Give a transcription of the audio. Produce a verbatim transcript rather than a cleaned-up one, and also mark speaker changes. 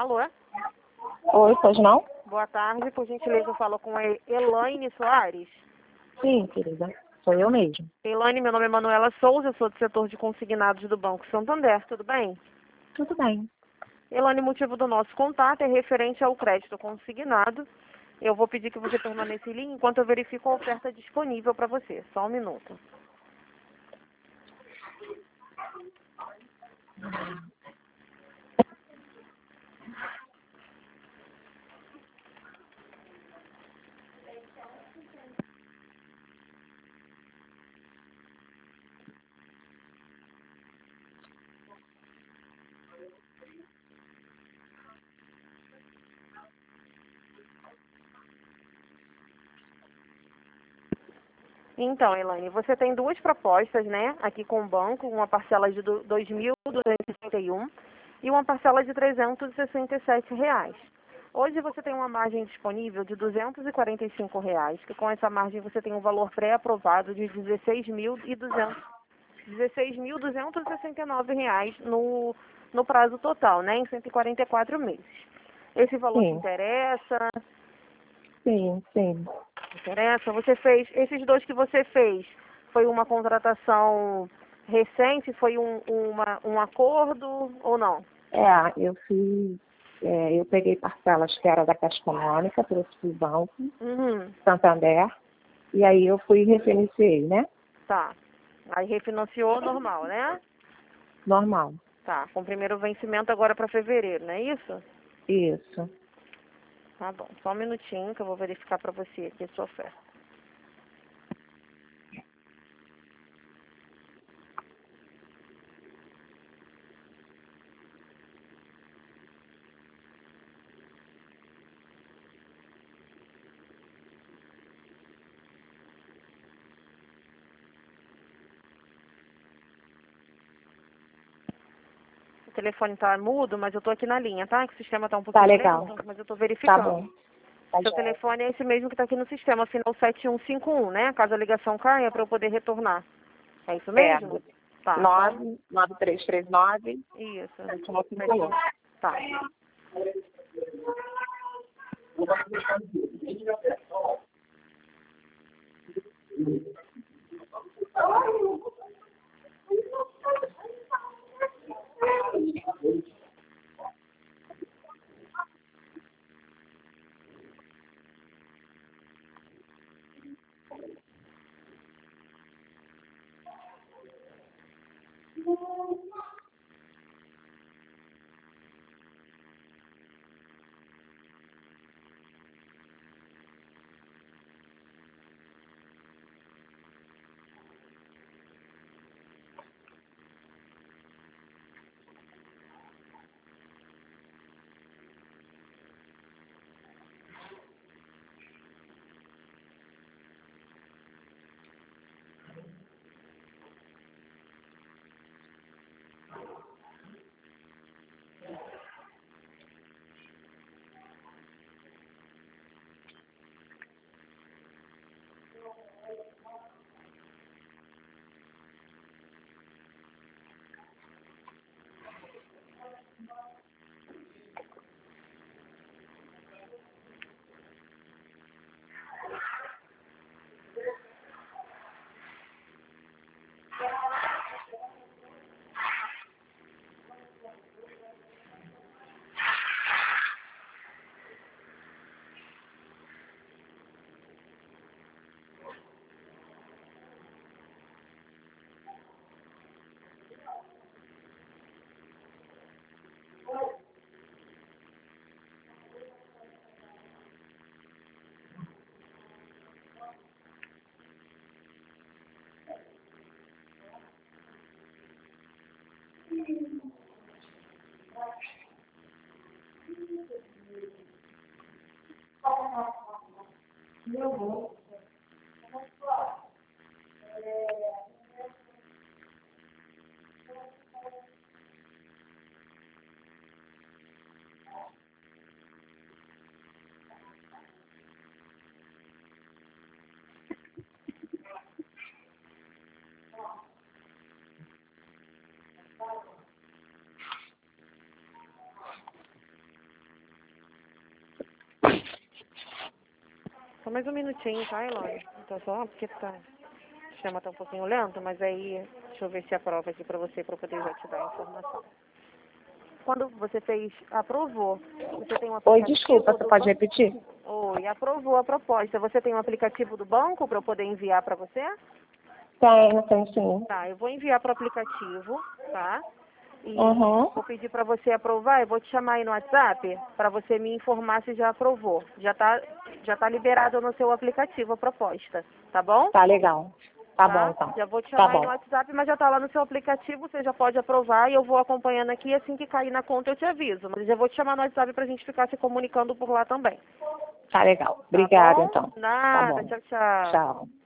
Speaker 1: Alô?
Speaker 2: Oi, pois não?
Speaker 1: Boa tarde, por gentileza eu falo com a Elaine Soares.
Speaker 2: Sim, querida, sou eu mesmo.
Speaker 1: Elaine, meu nome é Manuela Souza, eu sou do setor de consignados do Banco Santander, tudo bem?
Speaker 2: Tudo bem.
Speaker 1: Elaine, o motivo do nosso contato é referente ao crédito consignado. Eu vou pedir que você permaneça em linha enquanto eu verifico a oferta disponível para você. Só um minuto. Então, Elaine, você tem duas propostas, né, aqui com o banco, uma parcela de dois mil duzentos e sessenta e um e uma parcela de trezentos e sessenta e sete reais. Hoje você tem uma margem disponível de duzentos e quarenta e cinco reais, que com essa margem você tem um valor pré-aprovado de dezesseis mil duzentos e sessenta e nove reais no, no prazo total, né, em cento e quarenta e quatro meses. Esse valor te
Speaker 2: Sim,
Speaker 1: interessa?
Speaker 2: sim, sim.
Speaker 1: Interessa? Você fez, esses dois que você fez, foi uma contratação recente, foi um, uma, um acordo ou não?
Speaker 2: É, eu fiz, é, eu peguei parcelas que era da Caixa Econômica, trouxe para o Banco
Speaker 1: Uhum,
Speaker 2: Santander, e aí eu fui e refinanciei, né?
Speaker 1: tá. Aí refinanciou normal, né?
Speaker 2: Normal.
Speaker 1: Tá, com o primeiro vencimento agora para fevereiro, não é isso?
Speaker 2: Isso.
Speaker 1: Tá bom, só um minutinho que eu vou verificar para você aqui a sua oferta. O telefone tá mudo, mas eu tô aqui na linha, tá? Que o sistema tá um
Speaker 2: Tá
Speaker 1: pouquinho
Speaker 2: legal.
Speaker 1: lento, mas eu tô
Speaker 2: Tá
Speaker 1: verificando.
Speaker 2: bom. Tá
Speaker 1: Seu
Speaker 2: joia.
Speaker 1: telefone é esse mesmo que tá aqui no sistema, final sete um cinco um, né? Caso a ligação caia, para eu poder retornar. É isso
Speaker 2: É,
Speaker 1: mesmo? Tá, só...
Speaker 2: nove nove três três nove
Speaker 1: Isso.
Speaker 2: sete um cinco
Speaker 1: Sete
Speaker 2: um.
Speaker 1: um. Tá. Só mais um minutinho, tá, Elane? Então, só porque tá... O sistema tá um pouquinho lento, mas aí... Deixa eu ver se aprova aqui pra você, pra eu poder já te dar a informação. Quando você fez... Aprovou. Você tem um
Speaker 2: Oi,
Speaker 1: aplicativo
Speaker 2: desculpa, você
Speaker 1: do
Speaker 2: pode
Speaker 1: banco?
Speaker 2: repetir?
Speaker 1: Oi, aprovou a proposta. Você tem um aplicativo do banco pra eu poder enviar pra você?
Speaker 2: Tenho, tenho sim.
Speaker 1: Tá, eu vou enviar pro aplicativo, tá? E
Speaker 2: Uhum.
Speaker 1: vou pedir para você aprovar, eu vou te chamar aí no WhatsApp para você me informar se já aprovou. Já tá, já tá liberado no seu aplicativo a proposta, tá bom?
Speaker 2: Tá legal. Tá bom,
Speaker 1: Tá?
Speaker 2: então.
Speaker 1: Já vou te
Speaker 2: Tá
Speaker 1: chamar aí no
Speaker 2: bom.
Speaker 1: WhatsApp, mas já tá lá no seu aplicativo, você já pode aprovar e eu vou acompanhando aqui, assim que cair na conta eu te aviso. Mas já vou te chamar no WhatsApp pra gente ficar se comunicando por lá também.
Speaker 2: Tá legal.
Speaker 1: Tá
Speaker 2: Obrigada,
Speaker 1: bom?
Speaker 2: então. Tá
Speaker 1: Nada,
Speaker 2: bom.
Speaker 1: tchau, tchau.
Speaker 2: Tchau.